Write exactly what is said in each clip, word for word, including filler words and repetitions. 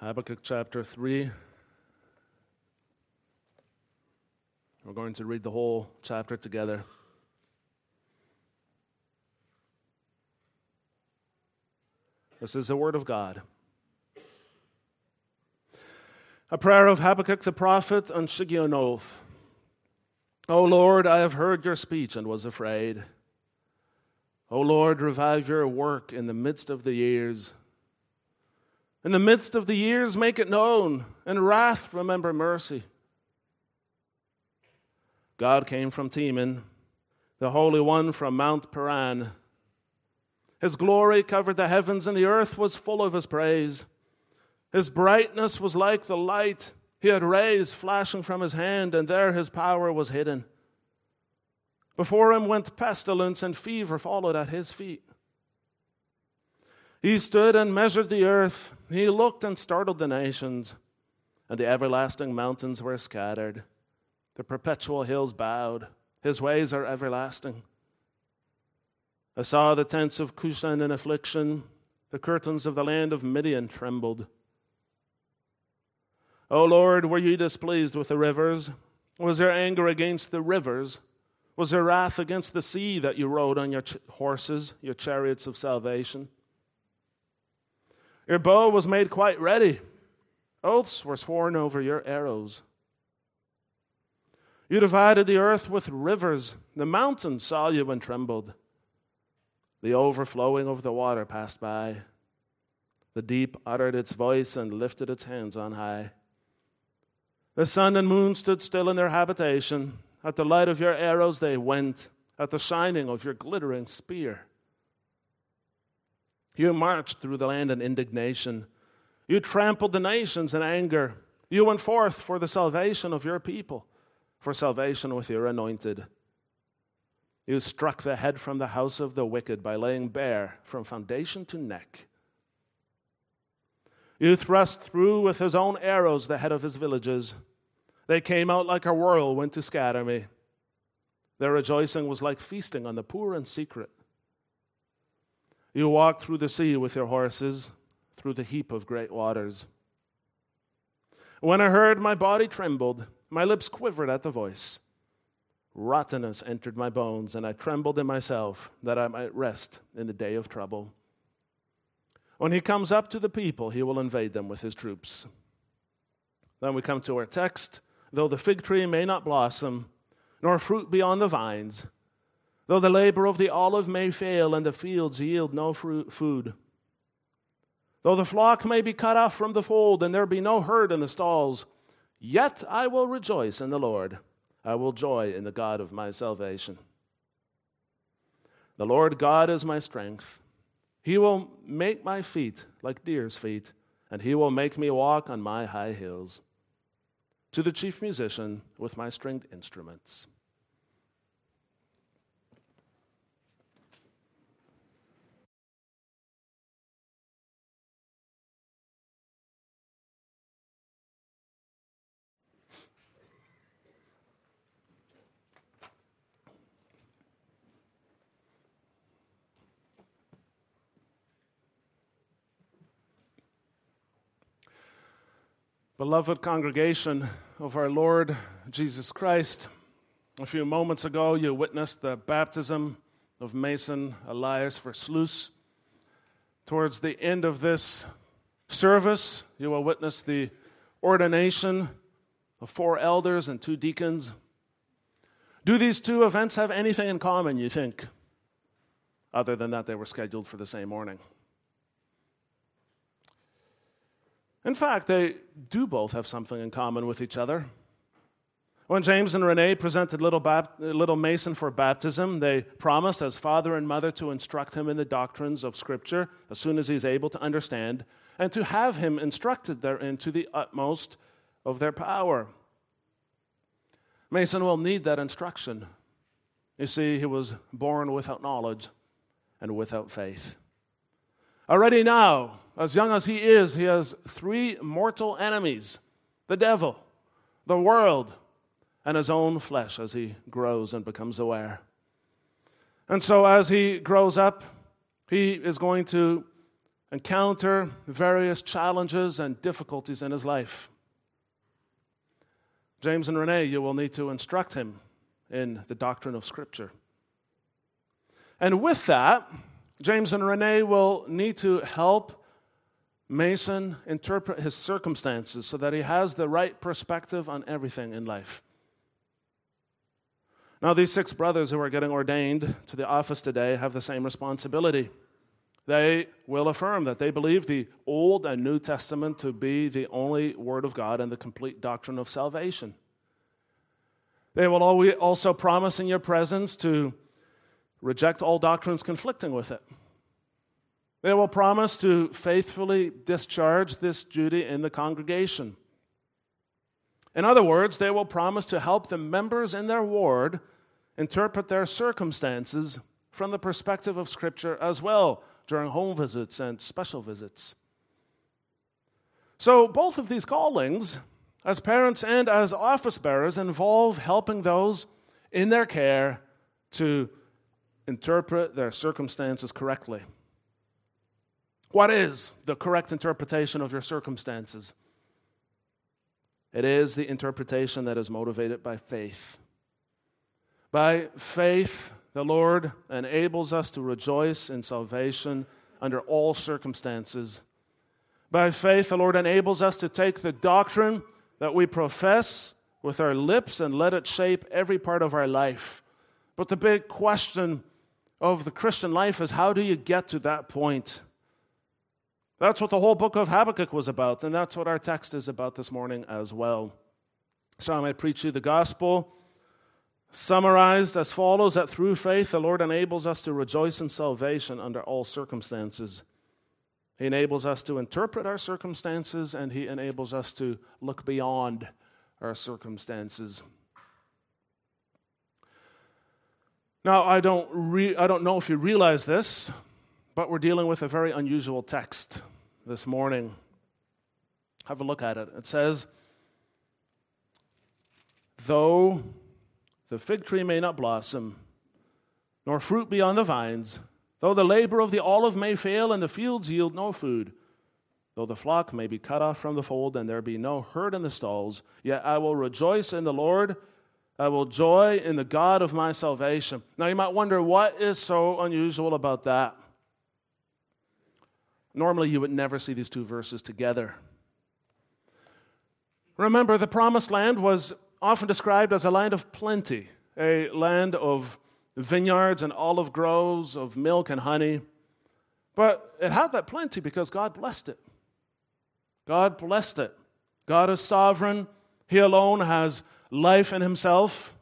Habakkuk chapter three. We're going to read the whole chapter together. This is the word of God. A prayer of Habakkuk the prophet on Shigionoth. O Lord, I have heard your speech and was afraid. O Lord, revive your work in the midst of the years. In the midst of the years, make it known. In wrath, remember mercy. God came from Teman, the Holy One from Mount Paran. His glory covered the heavens, and the earth was full of his praise. His brightness was like the light. He had rays flashing from his hand, and there his power was hidden. Before him went pestilence, and fever followed at his feet. He stood and measured the earth. He looked and startled the nations, and the everlasting mountains were scattered. The perpetual hills bowed. His ways are everlasting. I saw the tents of Cushan in affliction. The curtains of the land of Midian trembled. O Lord, were you displeased with the rivers? Was there anger against the rivers? Was there wrath against the sea that you rode on your ch- horses, your chariots of salvation? Your bow was made quite ready. Oaths were sworn over your arrows. You divided the earth with rivers. The mountains saw you and trembled. The overflowing of the water passed by. The deep uttered its voice and lifted its hands on high. The sun and moon stood still in their habitation. At the light of your arrows they went, at the shining of your glittering spear. You marched through the land in indignation. You trampled the nations in anger. You went forth for the salvation of your people, for salvation with your anointed. You struck the head from the house of the wicked by laying bare from foundation to neck. You thrust through with his own arrows the head of his villages. They came out like a whirlwind to scatter me. Their rejoicing was like feasting on the poor in secret. You walked through the sea with your horses, through the heap of great waters. When I heard, my body trembled, my lips quivered at the voice. Rottenness entered my bones, and I trembled in myself, that I might rest in the day of trouble. When he comes up to the people, he will invade them with his troops. Then we come to our text. Though the fig tree may not blossom, nor fruit be on the vines, though the labor of the olive may fail, and the fields yield no fruit, food, though the flock may be cut off from the fold, and there be no herd in the stalls, yet I will rejoice in the Lord. I will joy in the God of my salvation. The Lord God is my strength. He will make my feet like deer's feet, and he will make me walk on my high hills. To the chief musician with my stringed instruments. Beloved congregation of our Lord Jesus Christ, a few moments ago you witnessed the baptism of Mason Elias Versluis. Towards the end of this service, you will witness the ordination of four elders and two deacons. Do these two events have anything in common, you think, other than that they were scheduled for the same morning? In fact, they do both have something in common with each other. When James and Renee presented little, Bap- little Mason for baptism, they promised as father and mother to instruct him in the doctrines of Scripture as soon as he's able to understand, and to have him instructed therein to the utmost of their power. Mason will need that instruction. You see, he was born without knowledge and without faith. Already now, as young as he is, he has three mortal enemies: the devil, the world, and his own flesh as he grows and becomes aware. And so as he grows up, he is going to encounter various challenges and difficulties in his life. James and Renee, you will need to instruct him in the doctrine of Scripture. And with that, James and Renee will need to help Mason interpret his circumstances so that he has the right perspective on everything in life. Now, these six brothers who are getting ordained to the office today have the same responsibility. They will affirm that they believe the Old and New Testament to be the only Word of God and the complete doctrine of salvation. They will also promise in your presence to reject all doctrines conflicting with it. They will promise to faithfully discharge this duty in the congregation. In other words, they will promise to help the members in their ward interpret their circumstances from the perspective of Scripture as well during home visits and special visits. So both of these callings, as parents and as office bearers, involve helping those in their care to interpret their circumstances correctly. What is the correct interpretation of your circumstances? It is the interpretation that is motivated by faith. By faith, the Lord enables us to rejoice in salvation under all circumstances. By faith, the Lord enables us to take the doctrine that we profess with our lips and let it shape every part of our life. But the big question of the Christian life is, how do you get to that point? That's what the whole book of Habakkuk was about, and that's what our text is about this morning as well. So I might preach you the gospel, summarized as follows: that through faith the Lord enables us to rejoice in salvation under all circumstances. He enables us to interpret our circumstances, and He enables us to look beyond our circumstances. Now, I don't re- I don't know if you realize this, but we're dealing with a very unusual text this morning. Have a look at it. It says, though the fig tree may not blossom, nor fruit be on the vines, though the labor of the olive may fail and the fields yield no food, though the flock may be cut off from the fold and there be no herd in the stalls, yet I will rejoice in the Lord. I will joy in the God of my salvation. Now you might wonder, what is so unusual about that? Normally you would never see these two verses together. Remember, the promised land was often described as a land of plenty, a land of vineyards and olive groves, of milk and honey. But it had that plenty because God blessed it. God blessed it. God is sovereign. He alone has life in Himself.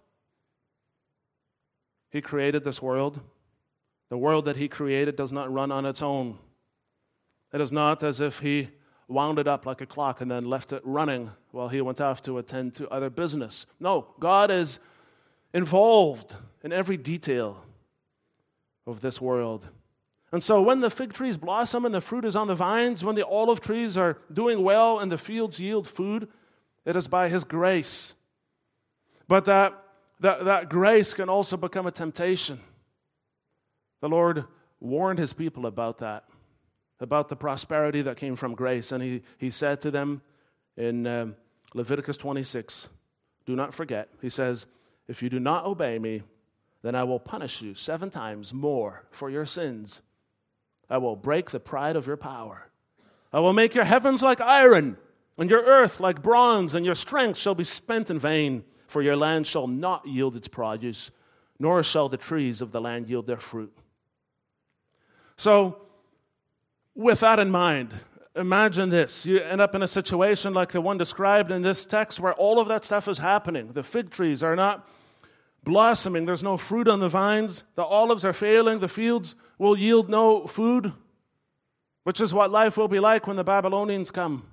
He created this world. The world that He created does not run on its own. It is not as if He wound it up like a clock and then left it running while He went off to attend to other business. No, God is involved in every detail of this world. And so when the fig trees blossom and the fruit is on the vines, when the olive trees are doing well and the fields yield food, it is by His grace. But that, that, that grace can also become a temptation. The Lord warned His people about that, about the prosperity that came from grace. And He, he said to them in um, Leviticus twenty-six, do not forget, He says, if you do not obey me, then I will punish you seven times more for your sins. I will break the pride of your power. I will make your heavens like iron, and your earth like bronze, and your strength shall be spent in vain, for your land shall not yield its produce, nor shall the trees of the land yield their fruit. So, with that in mind, imagine this. You end up in a situation like the one described in this text where all of that stuff is happening. The fig trees are not blossoming. There's no fruit on the vines. The olives are failing. The fields will yield no food, which is what life will be like when the Babylonians come.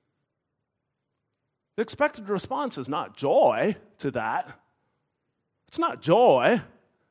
The expected response is not joy to that. It's not joy.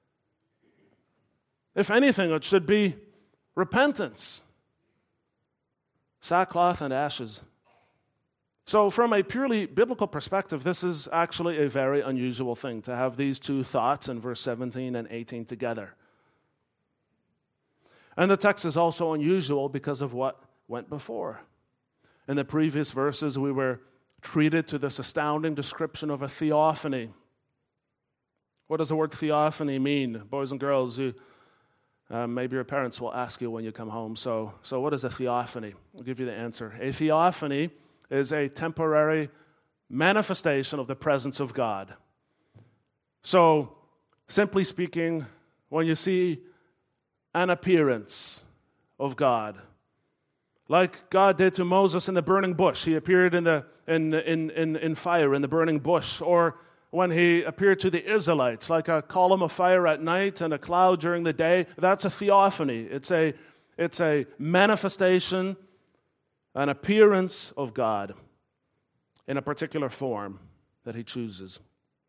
If anything, it should be repentance. Sackcloth and ashes. So from a purely biblical perspective, this is actually a very unusual thing to have these two thoughts in verse seventeen and eighteen together. And the text is also unusual because of what went before. In the previous verses, we were treated to this astounding description of a theophany. What does the word theophany mean? Boys and girls, you, um, maybe your parents will ask you when you come home. So, so what is a theophany? I'll give you the answer. A theophany is a temporary manifestation of the presence of God. So, simply speaking, when you see an appearance of God, like God did to Moses in the burning bush, he appeared in the in in in, in fire in the burning bush, or when he appeared to the Israelites, like a column of fire at night and a cloud during the day, that's a theophany. It's a it's a manifestation, an appearance of God in a particular form that he chooses.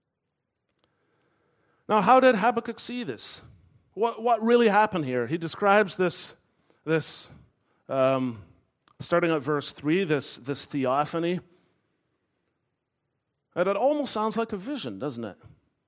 Now, how did Habakkuk see this? What what really happened here? He describes this, this um, starting at verse three, this, this theophany. And it almost sounds like a vision, doesn't it?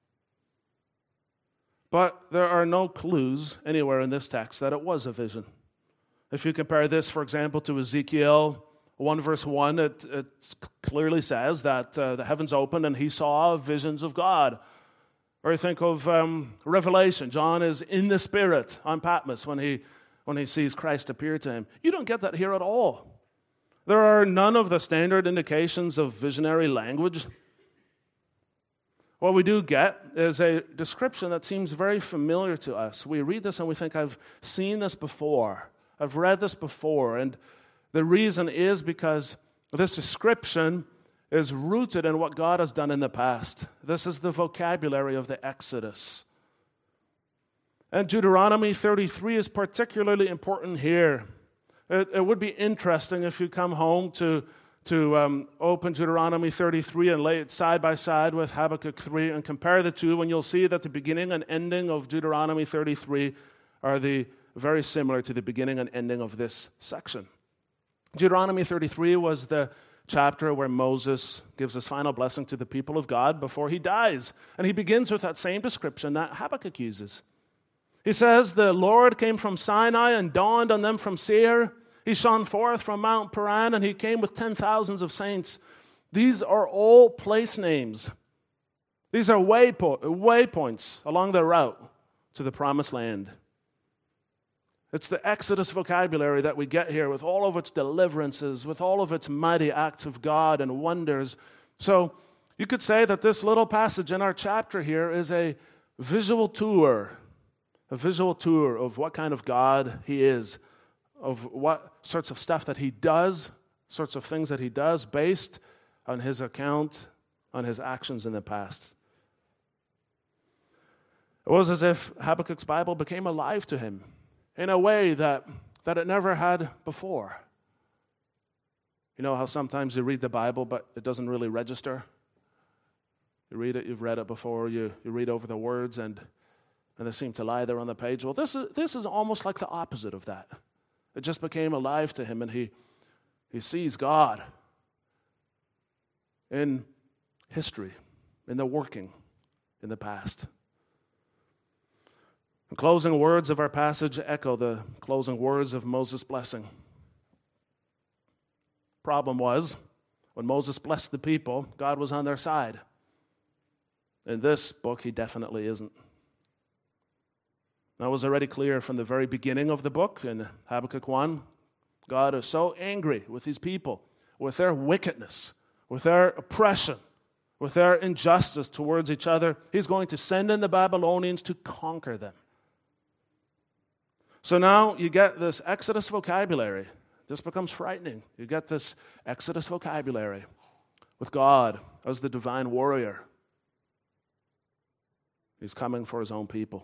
But there are no clues anywhere in this text that it was a vision. If you compare this, for example, to Ezekiel one verse one, it, it clearly says that uh, the heavens opened and he saw visions of God. Or you think of um, Revelation. John is in the Spirit on Patmos when he when he sees Christ appear to him. You don't get that here at all. There are none of the standard indications of visionary language. What we do get is a description that seems very familiar to us. We read this and we think, I've seen this before. I've read this before. And the reason is because this description is rooted in what God has done in the past. This is the vocabulary of the Exodus. And Deuteronomy thirty-three is particularly important here. It, it would be interesting if you come home to, to um, open Deuteronomy thirty-three and lay it side by side with Habakkuk three and compare the two, and you'll see that the beginning and ending of Deuteronomy thirty-three are the very similar to the beginning and ending of this section. Deuteronomy thirty-three was the chapter where Moses gives his final blessing to the people of God before he dies. And he begins with that same description that Habakkuk uses. He says, the Lord came from Sinai and dawned on them from Seir. He shone forth from Mount Paran, and he came with ten thousands of saints. These are all place names. These are waypo- waypoints along the route to the promised land. It's the Exodus vocabulary that we get here with all of its deliverances, with all of its mighty acts of God and wonders. So you could say that this little passage in our chapter here is a visual tour, a visual tour of what kind of God he is, of what sorts of stuff that he does, sorts of things that he does based on his account, on his actions in the past. It was as if Habakkuk's Bible became alive to him in a way that, that it never had before. You know how sometimes you read the Bible, but it doesn't really register? You read it, you've read it before, you, you read over the words, and, and they seem to lie there on the page. Well, this is, this is almost like the opposite of that. It just became alive to him, and he, he sees God in history, in the working, in the past. The closing words of our passage echo the closing words of Moses' blessing. Problem was, when Moses blessed the people, God was on their side. In this book, he definitely isn't. That was already clear from the very beginning of the book in Habakkuk one. God is so angry with his people, with their wickedness, with their oppression, with their injustice towards each other. He's going to send in the Babylonians to conquer them. So now you get this Exodus vocabulary. This becomes frightening. You get this Exodus vocabulary with God as the divine warrior. He's coming for his own people.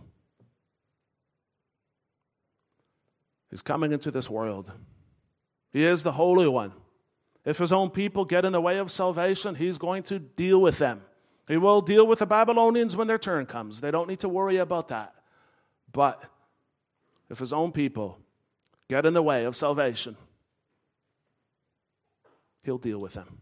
He's coming into this world. He is the Holy One. If his own people get in the way of salvation, he's going to deal with them. He will deal with the Babylonians when their turn comes. They don't need to worry about that. But if his own people get in the way of salvation, he'll deal with them.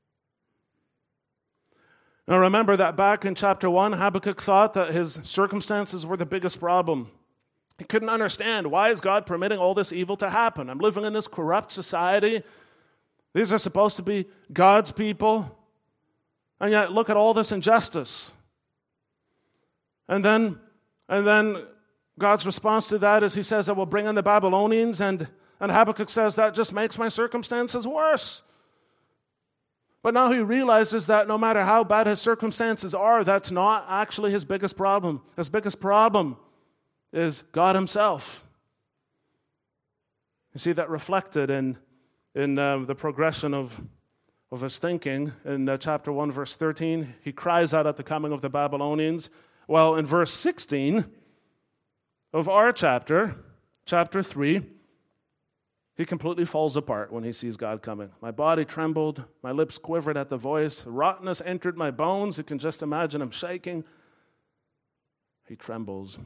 Now remember that back in chapter one, Habakkuk thought that his circumstances were the biggest problem. He couldn't understand, why is God permitting all this evil to happen? I'm living in this corrupt society. These are supposed to be God's people. And yet, look at all this injustice. And then, and then God's response to that is he says, I will bring in the Babylonians, and, and Habakkuk says, that just makes my circumstances worse. But now he realizes that no matter how bad his circumstances are, that's not actually his biggest problem. His biggest problem is God himself. You see that reflected in, in um, the progression of, of his thinking. In uh, chapter one, verse thirteen, he cries out at the coming of the Babylonians. Well, in verse sixteen of our chapter, chapter three, he completely falls apart when he sees God coming. My body trembled, my lips quivered at the voice, rottenness entered my bones. You can just imagine him shaking. He trembles.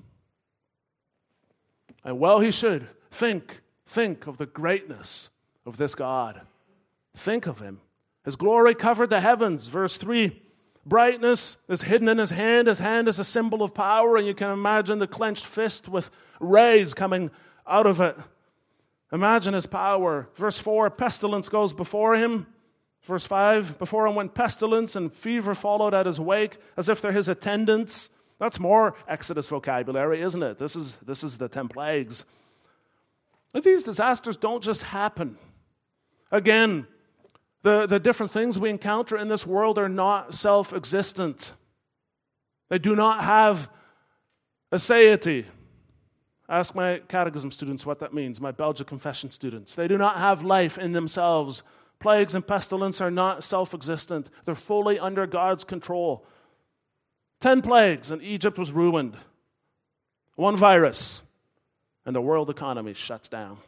And well, he should. Think, think of the greatness of this God. Think of him. His glory covered the heavens. Verse three, brightness is hidden in his hand. His hand is a symbol of power, and you can imagine the clenched fist with rays coming out of it. Imagine his power. Verse four, pestilence goes before him. Verse five, before him went pestilence, and fever followed at his wake, as if they're his attendants. That's more Exodus vocabulary, isn't it? This is, this is the ten plagues. But these disasters don't just happen. Again, the, the different things we encounter in this world are not self-existent. They do not have aseity. Ask my catechism students what that means, my Belgian confession students. They do not have life in themselves. Plagues and pestilence are not self-existent. They're fully under God's control. Ten plagues, and Egypt was ruined. One virus, and the world economy shuts down.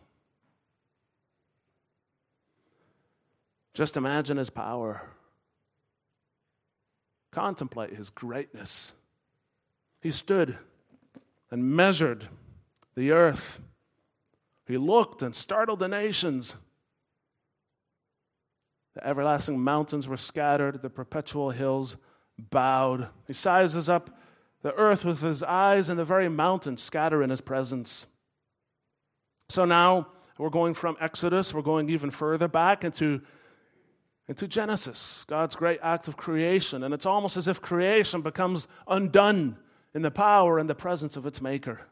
Just imagine his power. Contemplate his greatness. He stood and measured the earth. He looked and startled the nations. The everlasting mountains were scattered, the perpetual hills bowed. He sizes up the earth with his eyes, and the very mountains scatter in his presence. So now we're going from Exodus, we're going even further back into, into Genesis, God's great act of creation. And it's almost as if creation becomes undone in the power and the presence of its maker.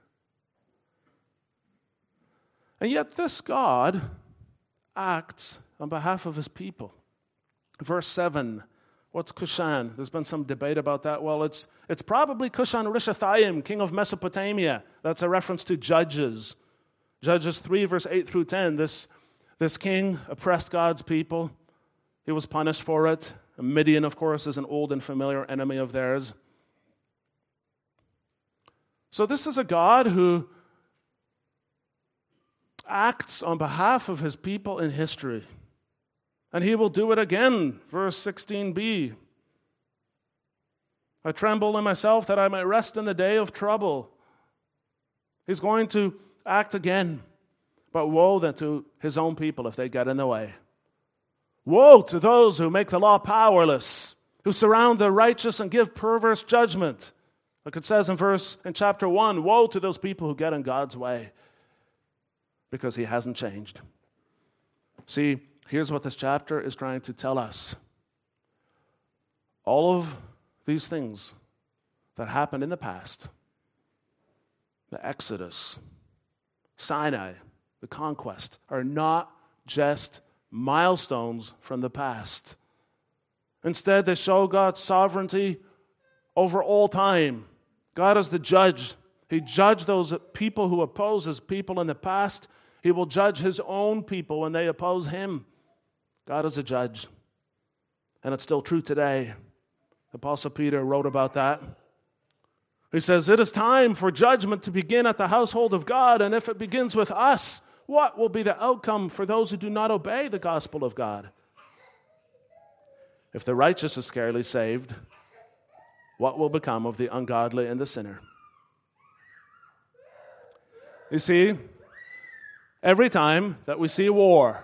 And yet this God acts on behalf of his people. Verse seven, what's Cushan? There's been some debate about that. Well, it's it's probably Cushan-Rishathaim, king of Mesopotamia. That's a reference to Judges. Judges three, verse eight through ten. This, this king oppressed God's people. He was punished for it. Midian, of course, is an old and familiar enemy of theirs. So this is a God who acts on behalf of his people in history. And he will do it again. Verse sixteen b. I tremble in myself that I might rest in the day of trouble. He's going to act again. But woe then to his own people if they get in the way. Woe to those who make the law powerless, who surround the righteous and give perverse judgment. Like it says in verse in chapter one, woe to those people who get in God's way, because he hasn't changed. See, here's what this chapter is trying to tell us. All of these things that happened in the past, the Exodus, Sinai, the conquest, are not just milestones from the past. Instead, they show God's sovereignty over all time. God is the judge. He judged those people who oppose his people in the past. He will judge his own people when they oppose him. God is a judge. And it's still true today. The Apostle Peter wrote about that. He says, it is time for judgment to begin at the household of God, and if it begins with us, what will be the outcome for those who do not obey the gospel of God? If the righteous is scarcely saved, what will become of the ungodly and the sinner? You see, every time that we see war,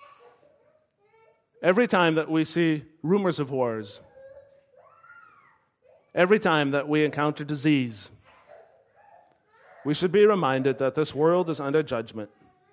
every time that we see rumors of wars, every time that we encounter disease, we should be reminded that this world is under judgment.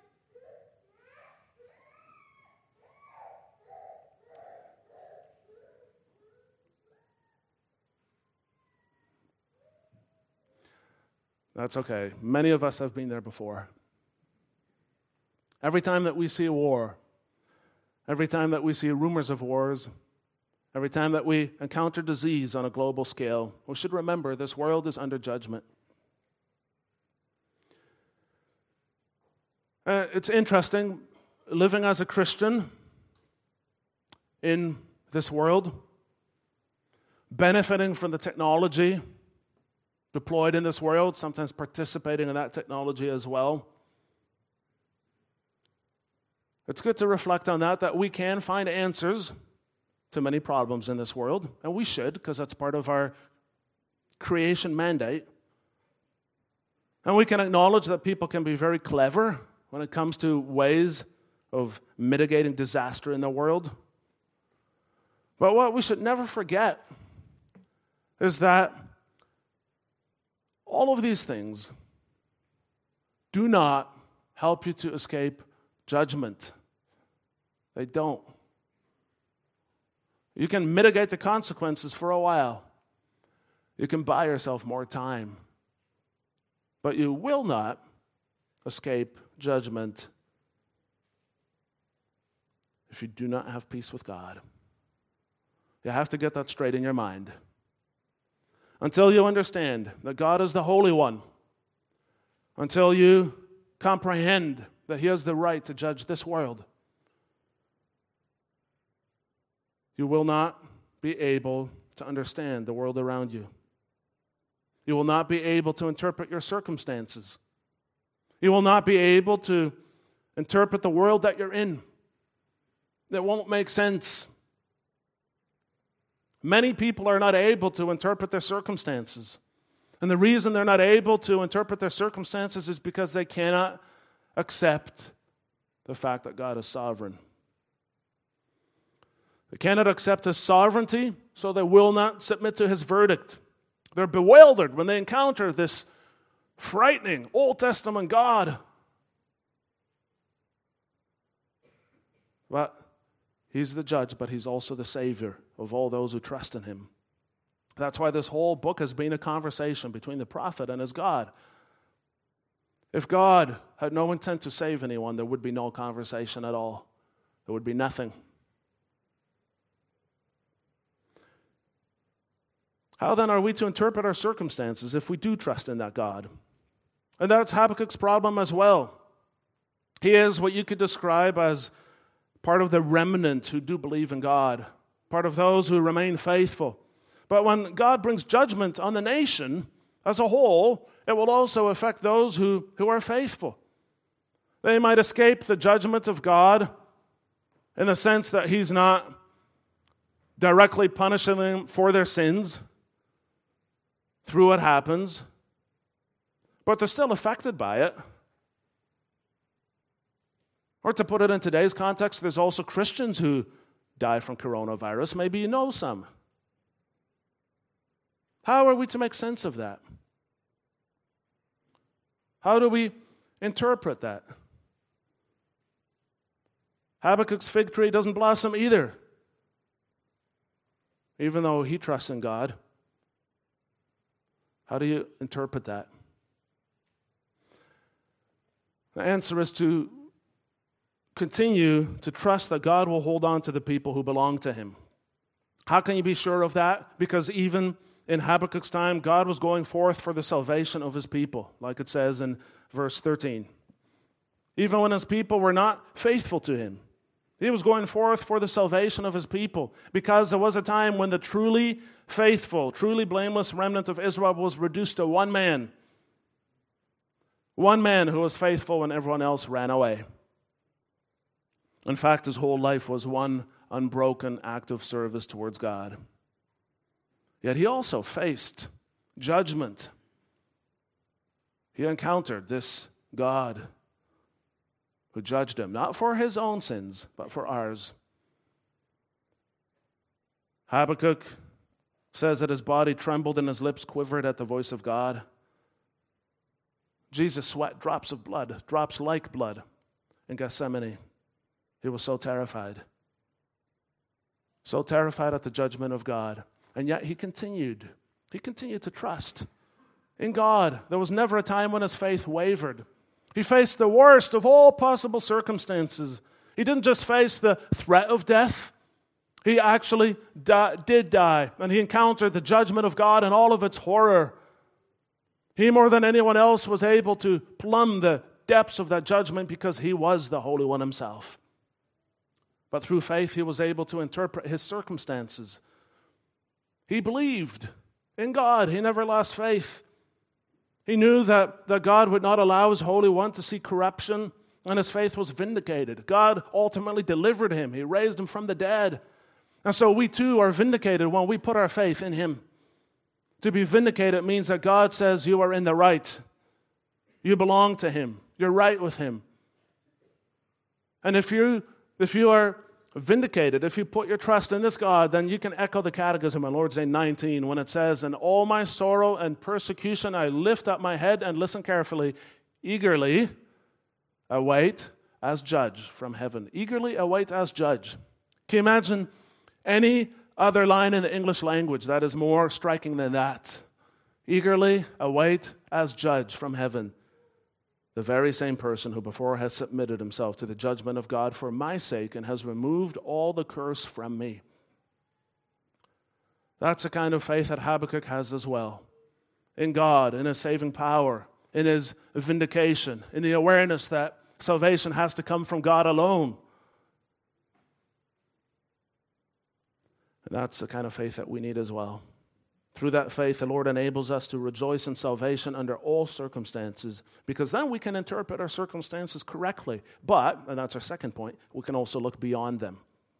That's okay. Many of us have been there before. Every time that we see a war, every time that we see rumors of wars, every time that we encounter disease on a global scale, we should remember this world is under judgment. Uh, it's interesting, living as a Christian in this world, benefiting from the technology deployed in this world, sometimes participating in that technology as well. It's good to reflect on that, that we can find answers to many problems in this world, and we should, because that's part of our creation mandate. And we can acknowledge that people can be very clever when it comes to ways of mitigating disaster in the world. But what we should never forget is that all of these things do not help you to escape judgment. They don't. You can mitigate the consequences for a while. You can buy yourself more time. But you will not escape judgment if you do not have peace with God. You have to get that straight in your mind. Until you understand that God is the Holy One, until you comprehend that He has the right to judge this world, you will not be able to understand the world around you. You will not be able to interpret your circumstances. You will not be able to interpret the world that you're in. That won't make sense. Many people are not able to interpret their circumstances. And the reason they're not able to interpret their circumstances is because they cannot accept the fact that God is sovereign. They cannot accept His sovereignty, so they will not submit to His verdict. They're bewildered when they encounter this frightening Old Testament God. But He's the judge, but He's also the Savior of all those who trust in Him. That's why this whole book has been a conversation between the prophet and his God. If God had no intent to save anyone, there would be no conversation at all. There would be nothing. How then are we to interpret our circumstances if we do trust in that God? And that's Habakkuk's problem as well. He is what you could describe as part of the remnant who do believe in God, part of those who remain faithful. But when God brings judgment on the nation as a whole, it will also affect those who, who are faithful. They might escape the judgment of God in the sense that He's not directly punishing them for their sins through what happens, but they're still affected by it. Or to put it in today's context, there's also Christians who die from coronavirus. Maybe you know some. How are we to make sense of that? How do we interpret that? Habakkuk's fig tree doesn't blossom either, even though he trusts in God. How do you interpret that? The answer is to continue to trust that God will hold on to the people who belong to Him. How can you be sure of that? Because even in Habakkuk's time, God was going forth for the salvation of His people, like it says in verse thirteen. Even when His people were not faithful to Him, He was going forth for the salvation of His people, because there was a time when the truly faithful, truly blameless remnant of Israel was reduced to one man. One man who was faithful when everyone else ran away. In fact, his whole life was one unbroken act of service towards God. Yet he also faced judgment. He encountered this God who judged him, not for his own sins, but for ours. Habakkuk says that his body trembled and his lips quivered at the voice of God. Jesus sweat drops of blood, drops like blood in Gethsemane. He was so terrified. So terrified at the judgment of God. And yet he continued. He continued to trust in God. There was never a time when his faith wavered. He faced the worst of all possible circumstances. He didn't just face the threat of death. He actually di- did die. And he encountered the judgment of God and all of its horror. He, more than anyone else, was able to plumb the depths of that judgment because he was the Holy One himself. But through faith, he was able to interpret his circumstances. He believed in God. He never lost faith. He knew that, that God would not allow his Holy One to see corruption, and his faith was vindicated. God ultimately delivered him. He raised him from the dead. And so we too are vindicated when we put our faith in him. To be vindicated means that God says you are in the right. You belong to him. You're right with him. And if you if you are vindicated, if you put your trust in this God, then you can echo the Catechism in Lord's Day nineteen when it says, "In all my sorrow and persecution I lift up my head," and listen carefully, "eagerly await as judge from heaven." Eagerly await as judge. Can you imagine any other line in the English language that is more striking than that? Eagerly await as judge from heaven. The very same person who before has submitted himself to the judgment of God for my sake and has removed all the curse from me. That's the kind of faith that Habakkuk has as well. In God, in his saving power, in his vindication, in the awareness that salvation has to come from God alone. And that's the kind of faith that we need as well. Through that faith, the Lord enables us to rejoice in salvation under all circumstances, because then we can interpret our circumstances correctly. But, and that's our second point, we can also look beyond them.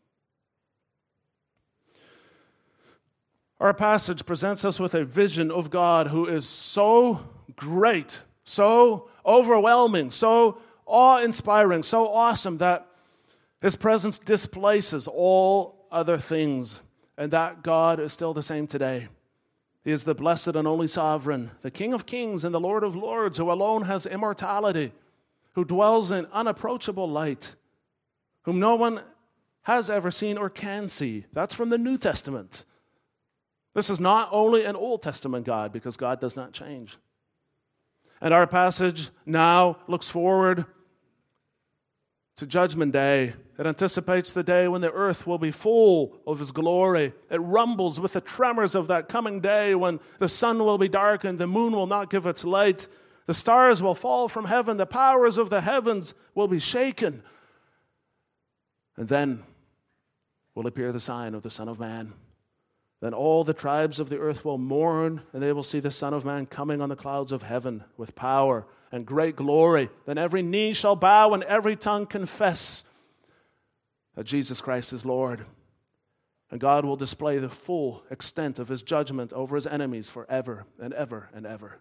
Our passage presents us with a vision of God who is so great, so overwhelming, so awe-inspiring, so awesome that his presence displaces all other things, and that God is still the same today. He is the blessed and only sovereign, the King of kings and the Lord of lords, who alone has immortality, who dwells in unapproachable light, whom no one has ever seen or can see. That's from the New Testament. This is not only an Old Testament God, because God does not change. And our passage now looks forward to Judgment Day. It anticipates the day when the earth will be full of his glory. It rumbles with the tremors of that coming day when the sun will be darkened, the moon will not give its light, the stars will fall from heaven, the powers of the heavens will be shaken. And then will appear the sign of the Son of Man. Then all the tribes of the earth will mourn, and they will see the Son of Man coming on the clouds of heaven with power and great glory. Then every knee shall bow and every tongue confess that Jesus Christ is Lord. And God will display the full extent of his judgment over his enemies forever and ever and ever.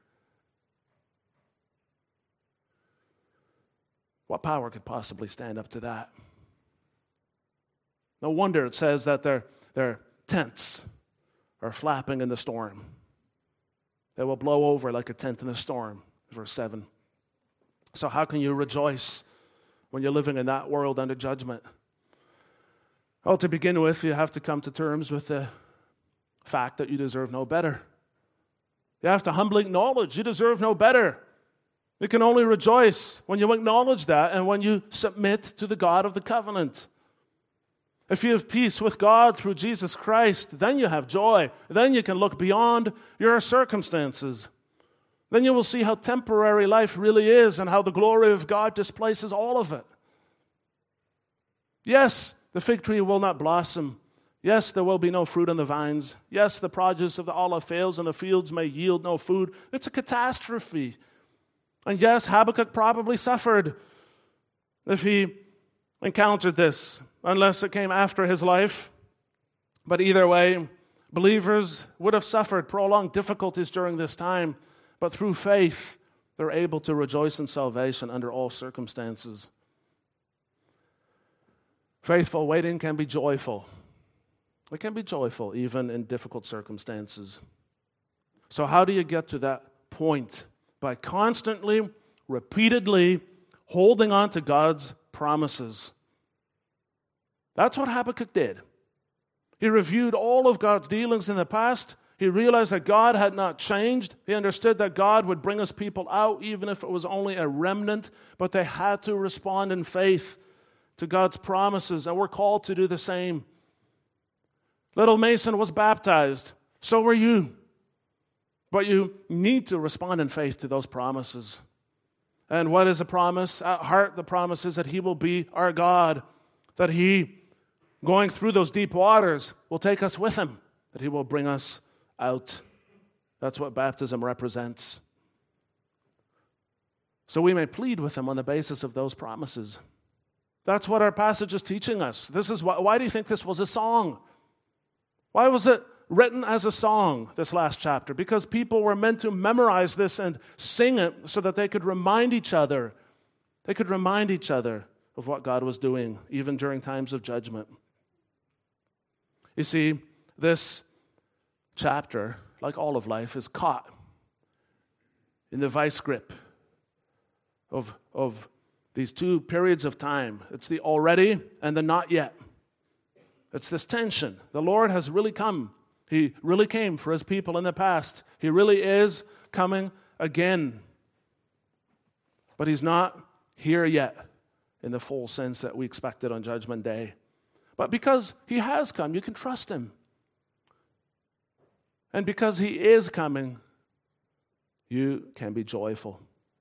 What power could possibly stand up to that? No wonder it says that their, their tents are flapping in the storm. They will blow over like a tent in a storm, verse seven. So how can you rejoice when you're living in that world under judgment? Well, to begin with, you have to come to terms with the fact that you deserve no better. You have to humbly acknowledge you deserve no better. You can only rejoice when you acknowledge that and when you submit to the God of the covenant. If you have peace with God through Jesus Christ, then you have joy. Then you can look beyond your circumstances. Then you will see how temporary life really is and how the glory of God displaces all of it. Yes, the fig tree will not blossom. Yes, there will be no fruit on the vines. Yes, the produce of the olive fails and the fields may yield no food. It's a catastrophe. And yes, Habakkuk probably suffered if he encountered this, unless it came after his life. But either way, believers would have suffered prolonged difficulties during this time, but through faith, they're able to rejoice in salvation under all circumstances. Faithful waiting can be joyful. It can be joyful even in difficult circumstances. So how do you get to that point? By constantly repeatedly holding on to God's promises. That's what Habakkuk did. He reviewed all of God's dealings in the past. He realized that God had not changed. He understood that God would bring his people out, even if it was only a remnant, but they had to respond in faith to God's promises, and we're called to do the same. Little Mason was baptized. So were you. But you need to respond in faith to those promises. And what is a promise? At heart, the promise is that he will be our God, that he, going through those deep waters, will take us with him, that he will bring us out. That's what baptism represents. So we may plead with him on the basis of those promises. That's what our passage is teaching us. This is why, why do you think this was a song? Why was it written as a song, this last chapter? Because people were meant to memorize this and sing it so that they could remind each other. They could remind each other of what God was doing, even during times of judgment. You see, this chapter, like all of life, is caught in the vice grip of, of these two periods of time. It's the already and the not yet. It's this tension. The Lord has really come. He really came for his people in the past. He really is coming again. But he's not here yet in the full sense that we expected on Judgment Day. But because he has come, you can trust him. And because he is coming, you can be joyful.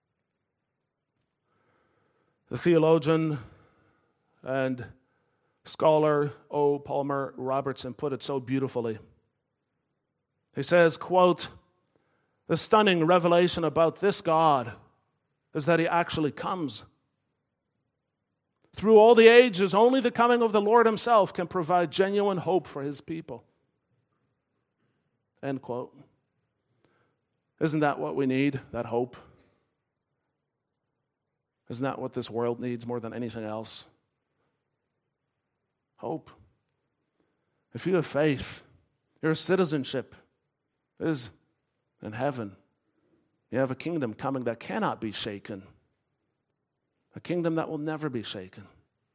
The theologian and scholar O. Palmer Robertson put it so beautifully. He says, quote, "The stunning revelation about this God is that he actually comes. Through all the ages, only the coming of the Lord himself can provide genuine hope for his people." End quote. Isn't that what we need, that hope? Isn't that what this world needs more than anything else? Hope. If you have faith, your citizenship is in heaven. You have a kingdom coming that cannot be shaken. A kingdom that will never be shaken.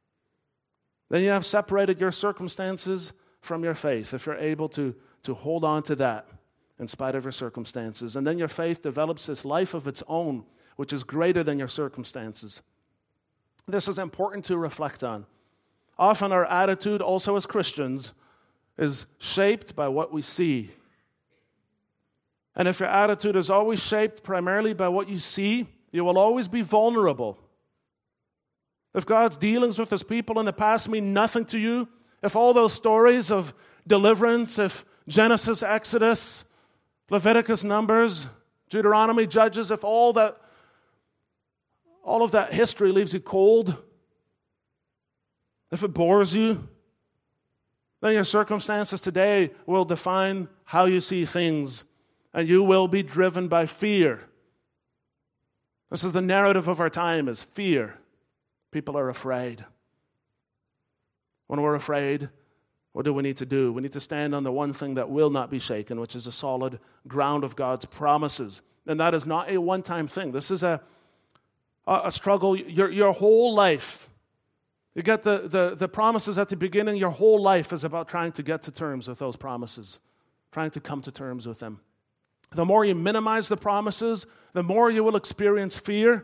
Then you have separated your circumstances from your faith, if you're able to, to hold on to that in spite of your circumstances. And then your faith develops this life of its own, which is greater than your circumstances. This is important to reflect on. Often our attitude, also as Christians, is shaped by what we see. And if your attitude is always shaped primarily by what you see, you will always be vulnerable. If God's dealings with his people in the past mean nothing to you, if all those stories of deliverance, if Genesis, Exodus, Leviticus, Numbers, Deuteronomy, Judges, if all that, all of that history leaves you cold, if it bores you, then your circumstances today will define how you see things, and you will be driven by fear. This is the narrative of our time, is fear. People are afraid. When we're afraid, what do we need to do? We need to stand on the one thing that will not be shaken, which is the solid ground of God's promises. And that is not a one-time thing. This is a, a struggle your, your whole life. You get the, the, the promises at the beginning. Your whole life is about trying to get to terms with those promises, trying to come to terms with them. The more you minimize the promises, the more you will experience fear.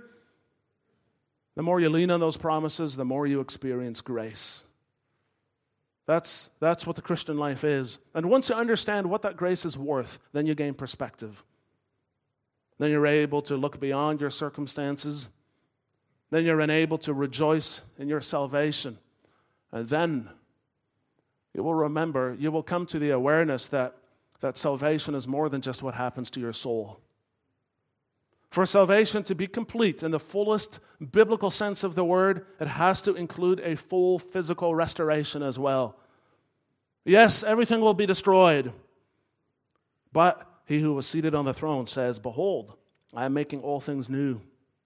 The more you lean on those promises, the more you experience grace. That's, that's what the Christian life is. And once you understand what that grace is worth, then you gain perspective. Then you're able to look beyond your circumstances. Then you're enabled to rejoice in your salvation. And then you will remember, you will come to the awareness that, that salvation is more than just what happens to your soul. For salvation to be complete in the fullest biblical sense of the word, it has to include a full physical restoration as well. Yes, everything will be destroyed. But he who was seated on the throne says, "Behold, I am making all things new."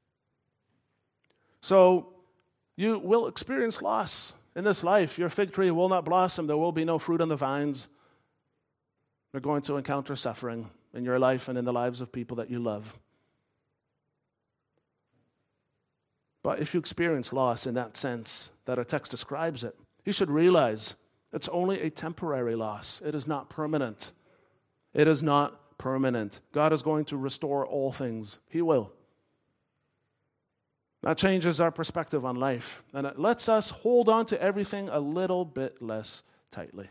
So you will experience loss in this life. Your fig tree will not blossom. There will be no fruit on the vines. You're going to encounter suffering in your life and in the lives of people that you love. But if you experience loss in that sense that our text describes it, you should realize it's only a temporary loss. It is not permanent. It is not permanent. God is going to restore all things. He will. That changes our perspective on life, and it lets us hold on to everything a little bit less tightly.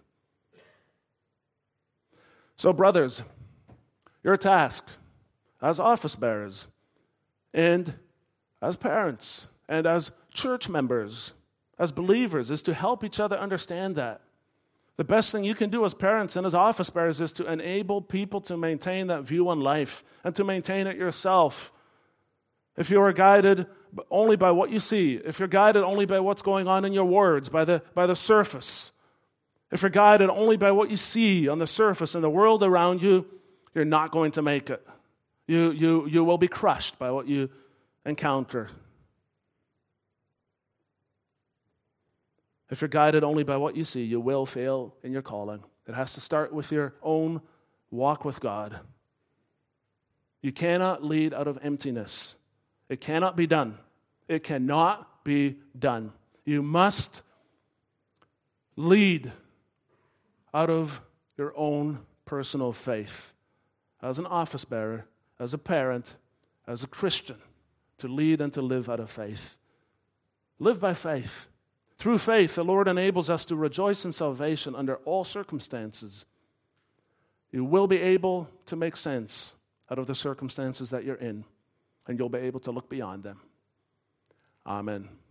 So, brothers, your task as office bearers and as parents and as church members, as believers, is to help each other understand that. The best thing you can do as parents and as office bearers is to enable people to maintain that view on life and to maintain it yourself. If you are guided only by what you see, if you're guided only by what's going on in your words, by the, by the surface, if you're guided only by what you see on the surface in the world around you, you're not going to make it. You, you, you will be crushed by what you encounter. If you're guided only by what you see, you will fail in your calling. It has to start with your own walk with God. You cannot lead out of emptiness. It cannot be done. It cannot be done. You must lead out of your own personal faith. As an office bearer, as a parent, as a Christian, to lead and to live out of faith. Live by faith. Through faith, the Lord enables us to rejoice in salvation under all circumstances. You will be able to make sense out of the circumstances that you're in, and you'll be able to look beyond them. Amen.